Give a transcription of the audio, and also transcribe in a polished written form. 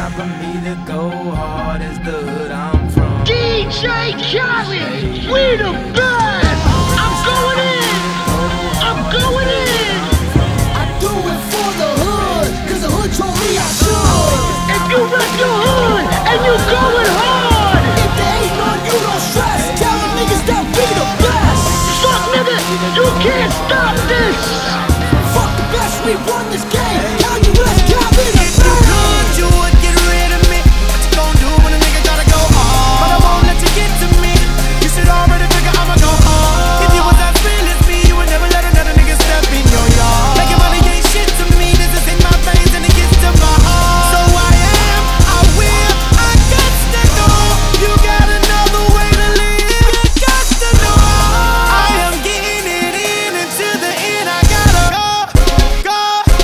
for me to go hard is the hood I'm from. DJ Khaled, we the best. I'm going in. I'm going in. I do it for the hood, cause the hood told me I should. If you rep your hood and you going hard, If there ain't none, you don't stress. Tell them niggas that we the best. fuck nigga, you can't stop this. Fuck the best, we won this game.